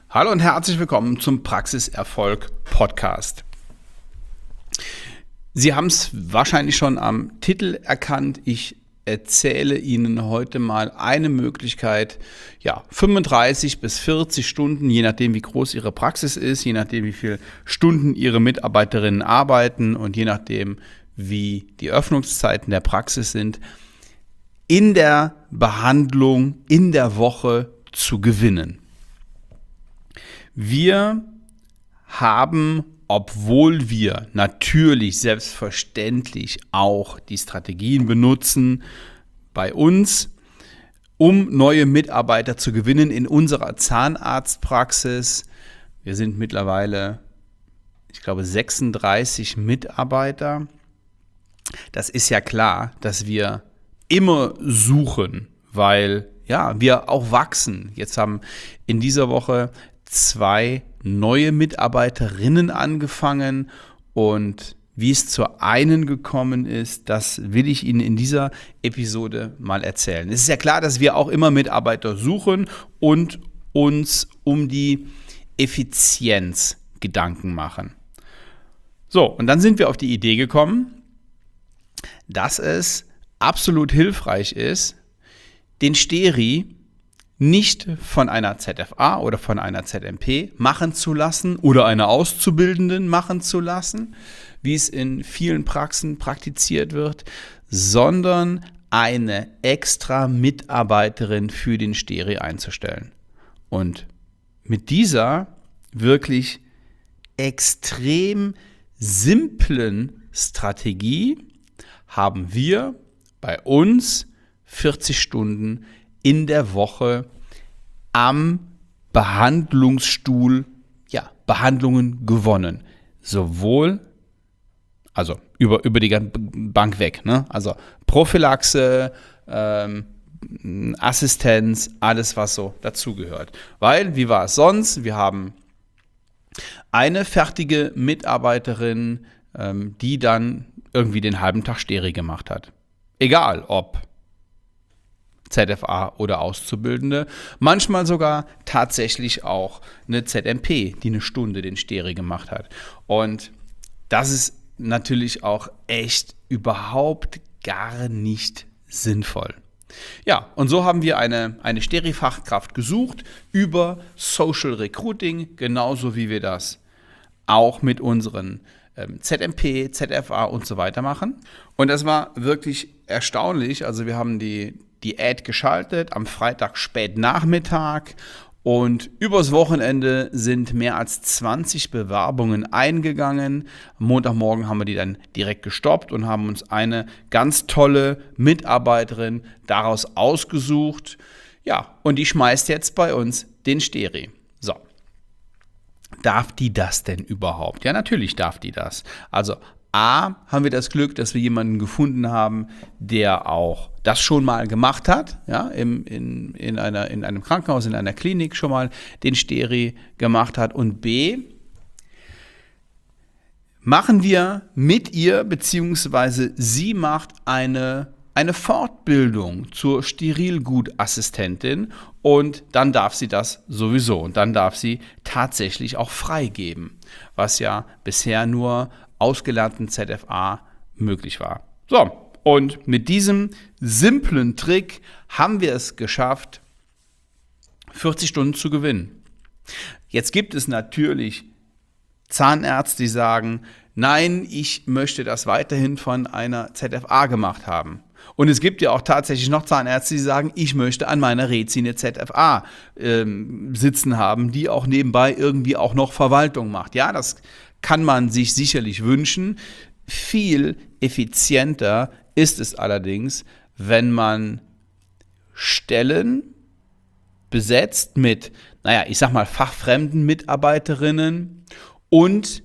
Hallo und herzlich willkommen zum Praxiserfolg Podcast. Sie haben es wahrscheinlich schon am Titel erkannt. Ich erzähle Ihnen heute mal eine Möglichkeit, 35 bis 40 Stunden, je nachdem wie groß Ihre Praxis ist, je nachdem wie viele Stunden Ihre Mitarbeiterinnen arbeiten und je nachdem wie die Öffnungszeiten der Praxis sind, in der Behandlung in der Woche zu gewinnen. Wir haben, obwohl wir natürlich selbstverständlich auch die Strategien benutzen bei uns, um neue Mitarbeiter zu gewinnen in unserer Zahnarztpraxis. Wir sind mittlerweile, 36 Mitarbeiter. Das ist ja klar, dass wir immer suchen, weil wir auch wachsen. Jetzt haben in dieser Woche 2 neue Mitarbeiterinnen angefangen und wie es zur einen gekommen ist, das will ich Ihnen in dieser Episode mal erzählen. Es ist ja klar, dass wir auch immer Mitarbeiter suchen und uns um die Effizienz Gedanken machen. So, und dann sind wir auf die Idee gekommen, dass es absolut hilfreich ist, den Steri nicht von einer ZFA oder von einer ZMP machen zu lassen oder einer Auszubildenden machen zu lassen, wie es in vielen Praxen praktiziert wird, sondern eine extra Mitarbeiterin für den Steri einzustellen. Und mit dieser wirklich extrem simplen Strategie haben wir bei uns 40 Stunden in der Woche am Behandlungsstuhl Behandlungen gewonnen. Sowohl, also über die ganze Bank weg, also Prophylaxe, Assistenz, alles was so dazugehört. Weil, wie war es sonst? Wir haben eine fertige Mitarbeiterin, die dann irgendwie den halben Tag Steri gemacht hat. Egal ob ZFA oder Auszubildende, manchmal sogar tatsächlich auch eine ZMP, die eine Stunde den Steri gemacht hat. Und das ist natürlich auch echt überhaupt gar nicht sinnvoll. Ja, und so haben wir eine Steri-Fachkraft gesucht über Social Recruiting, genauso wie wir das auch mit unseren ZMP, ZFA und so weiter machen. Und das war wirklich erstaunlich. Also wir haben die Ad geschaltet am Freitag Spätnachmittag und übers Wochenende sind mehr als 20 Bewerbungen eingegangen. Am Montagmorgen haben wir die dann direkt gestoppt und haben uns eine ganz tolle Mitarbeiterin daraus ausgesucht. Ja, und die schmeißt jetzt bei uns den Steri. So. Darf die das denn überhaupt? Ja, natürlich darf die das. Also A, haben wir das Glück, dass wir jemanden gefunden haben, der auch das schon mal gemacht hat, in einem Krankenhaus, in einer Klinik schon mal den Steri gemacht hat. Und B, machen wir mit ihr, beziehungsweise sie macht eine Fortbildung zur Sterilgutassistentin und dann darf sie das sowieso und dann darf sie tatsächlich auch freigeben, was ja bisher nur ausgelernten ZFA möglich war. So, und mit diesem simplen Trick haben wir es geschafft, 40 Stunden zu gewinnen. Jetzt gibt es natürlich Zahnärzte, die sagen, nein, ich möchte das weiterhin von einer ZFA gemacht haben. Und es gibt ja auch tatsächlich noch Zahnärzte, die sagen, ich möchte an meiner Rezi eine ZFA sitzen haben, die auch nebenbei irgendwie auch noch Verwaltung macht. Ja, das kann man sich sicherlich wünschen. Viel effizienter ist es allerdings, wenn man Stellen besetzt mit, fachfremden Mitarbeiterinnen und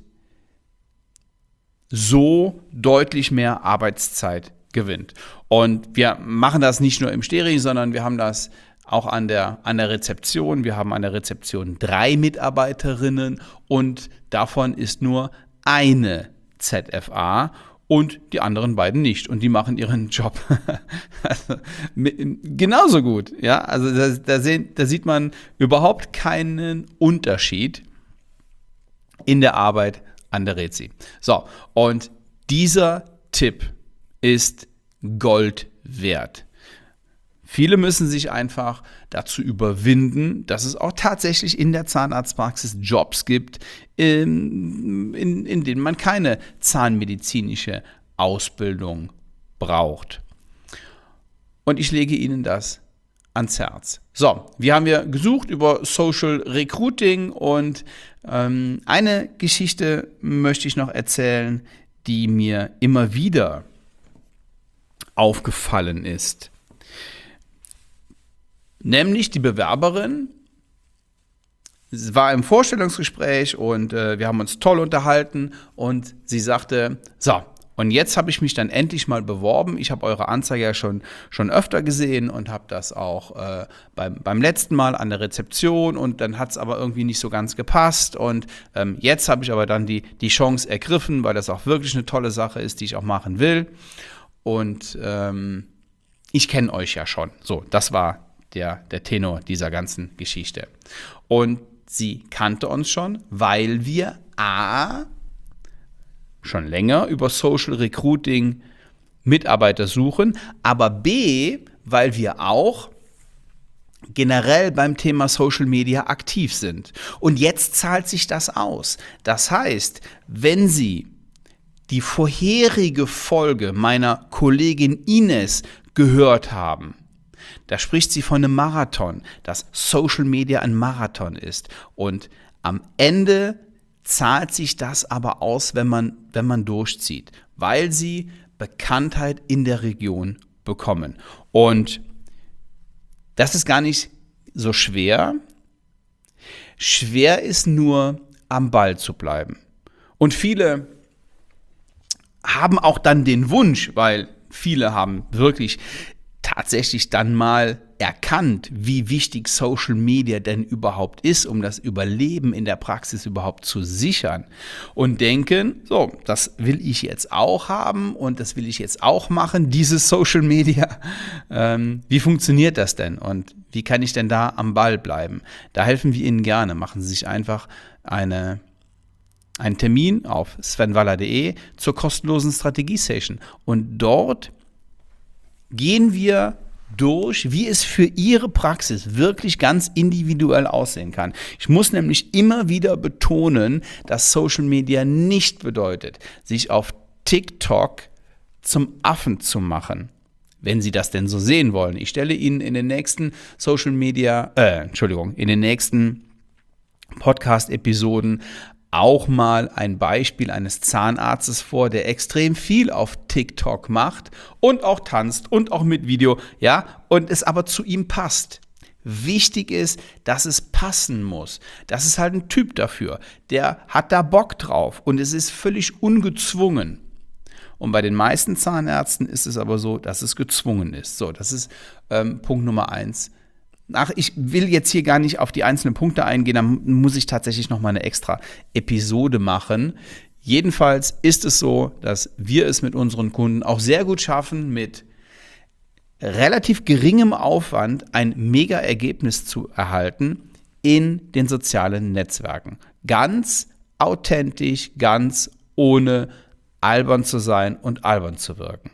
so deutlich mehr Arbeitszeit gewinnt. Und wir machen das nicht nur im Steri, sondern wir haben das auch an der Rezeption. Wir haben an der Rezeption 3 Mitarbeiterinnen und davon ist nur eine ZFA und die anderen beiden nicht. Und die machen ihren Job also, genauso gut. Ja? Also da sieht man überhaupt keinen Unterschied in der Arbeit an der Rezi. So, und dieser Tipp ist Gold wert. Viele müssen sich einfach dazu überwinden, dass es auch tatsächlich in der Zahnarztpraxis Jobs gibt, in denen man keine zahnmedizinische Ausbildung braucht. Und ich lege Ihnen das ans Herz. So, wir haben ja gesucht über Social Recruiting und eine Geschichte möchte ich noch erzählen, die mir immer wieder aufgefallen ist. Nämlich die Bewerberin war im Vorstellungsgespräch und wir haben uns toll unterhalten und sie sagte, so, und jetzt habe ich mich dann endlich mal beworben. Ich habe eure Anzeige ja schon öfter gesehen und habe das auch beim letzten Mal an der Rezeption und dann hat es aber irgendwie nicht so ganz gepasst und jetzt habe ich aber dann die Chance ergriffen, weil das auch wirklich eine tolle Sache ist, die ich auch machen will und ich kenne euch ja schon. So, das war der Tenor dieser ganzen Geschichte. Und sie kannte uns schon, weil wir A, schon länger über Social Recruiting Mitarbeiter suchen, aber B, weil wir auch generell beim Thema Social Media aktiv sind. Und jetzt zahlt sich das aus. Das heißt, wenn Sie die vorherige Folge meiner Kollegin Ines gehört haben, da spricht sie von einem Marathon, dass Social Media ein Marathon ist. Und am Ende zahlt sich das aber aus, wenn man durchzieht, weil sie Bekanntheit in der Region bekommen. Und das ist gar nicht so schwer. Schwer ist nur, am Ball zu bleiben. Und viele haben auch dann den Wunsch, weil viele haben wirklich tatsächlich dann mal erkannt, wie wichtig Social Media denn überhaupt ist, um das Überleben in der Praxis überhaupt zu sichern und denken, so, das will ich jetzt auch haben und das will ich jetzt auch machen, dieses Social Media. Wie funktioniert das denn und wie kann ich denn da am Ball bleiben? Da helfen wir Ihnen gerne. Machen Sie sich einfach einen Termin auf svenwaller.de zur kostenlosen Strategie-Session und dort gehen wir durch, wie es für Ihre Praxis wirklich ganz individuell aussehen kann. Ich muss nämlich immer wieder betonen, dass Social Media nicht bedeutet, sich auf TikTok zum Affen zu machen, wenn Sie das denn so sehen wollen. Ich stelle Ihnen in den nächsten in den nächsten Podcast-Episoden auch mal ein Beispiel eines Zahnarztes vor, der extrem viel auf TikTok macht und auch tanzt und auch mit Video, ja, und es aber zu ihm passt. Wichtig ist, dass es passen muss. Das ist halt ein Typ dafür, der hat da Bock drauf und es ist völlig ungezwungen. Und bei den meisten Zahnärzten ist es aber so, dass es gezwungen ist. So, das ist Punkt Nummer 1. Ich will jetzt hier gar nicht auf die einzelnen Punkte eingehen, da muss ich tatsächlich noch mal eine extra Episode machen. Jedenfalls ist es so, dass wir es mit unseren Kunden auch sehr gut schaffen, mit relativ geringem Aufwand ein Mega-Ergebnis zu erhalten in den sozialen Netzwerken. Ganz authentisch, ganz ohne albern zu sein und albern zu wirken.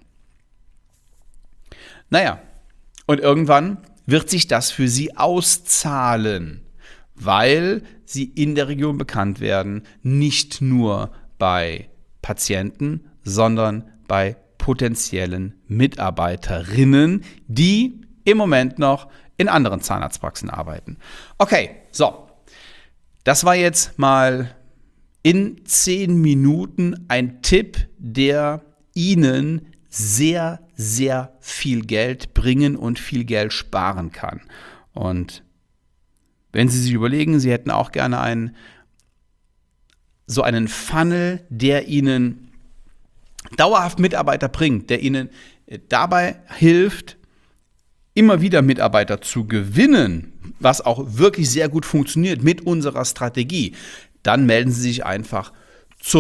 Naja, und irgendwann wird sich das für Sie auszahlen, weil Sie in der Region bekannt werden, nicht nur bei Patienten, sondern bei potenziellen Mitarbeiterinnen, die im Moment noch in anderen Zahnarztpraxen arbeiten. Okay, so, das war jetzt mal in 10 Minuten ein Tipp, der Ihnen sehr, sehr viel Geld bringen und viel Geld sparen kann. Und wenn Sie sich überlegen, Sie hätten auch gerne einen Funnel, der Ihnen dauerhaft Mitarbeiter bringt, der Ihnen dabei hilft, immer wieder Mitarbeiter zu gewinnen, was auch wirklich sehr gut funktioniert mit unserer Strategie, dann melden Sie sich einfach zum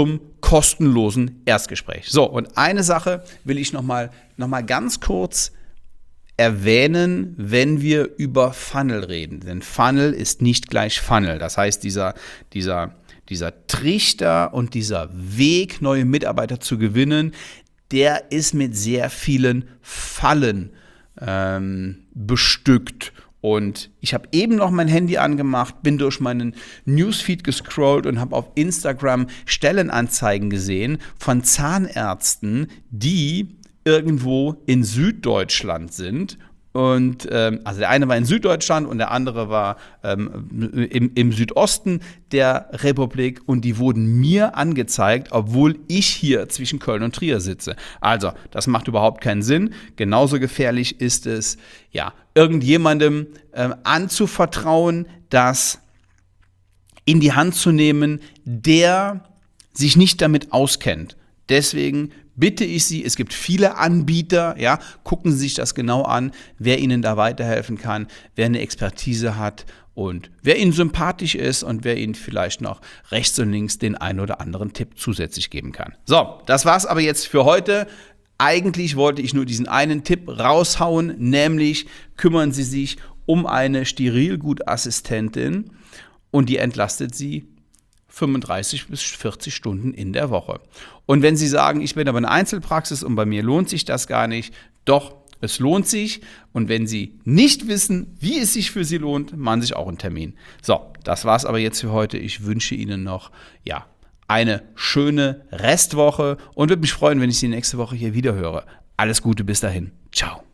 kostenlosen Erstgespräch. So, und eine Sache will ich noch mal ganz kurz erwähnen, wenn wir über Funnel reden. Denn Funnel ist nicht gleich Funnel. Das heißt, dieser Trichter und dieser Weg, neue Mitarbeiter zu gewinnen, der ist mit sehr vielen Fallen bestückt. Und ich habe eben noch mein Handy angemacht, bin durch meinen Newsfeed gescrollt und habe auf Instagram Stellenanzeigen gesehen von Zahnärzten, die irgendwo in Süddeutschland sind. Und also der eine war in Süddeutschland und der andere war im Südosten der Republik, und die wurden mir angezeigt, obwohl ich hier zwischen Köln und Trier sitze. Also, das macht überhaupt keinen Sinn. Genauso gefährlich ist es, ja, irgendjemandem anzuvertrauen, das in die Hand zu nehmen, der sich nicht damit auskennt. Deswegen bitte ich Sie, es gibt viele Anbieter, ja, gucken Sie sich das genau an, wer Ihnen da weiterhelfen kann, wer eine Expertise hat und wer Ihnen sympathisch ist und wer Ihnen vielleicht noch rechts und links den einen oder anderen Tipp zusätzlich geben kann. So, das war's aber jetzt für heute. Eigentlich wollte ich nur diesen einen Tipp raushauen, nämlich kümmern Sie sich um eine Sterilgutassistentin und die entlastet Sie 35 bis 40 Stunden in der Woche. Und wenn Sie sagen, ich bin aber eine Einzelpraxis und bei mir lohnt sich das gar nicht, doch, es lohnt sich. Und wenn Sie nicht wissen, wie es sich für Sie lohnt, machen Sie sich auch einen Termin. So, das war's aber jetzt für heute. Ich wünsche Ihnen noch, ja, eine schöne Restwoche und würde mich freuen, wenn ich Sie nächste Woche hier wieder höre. Alles Gute bis dahin. Ciao.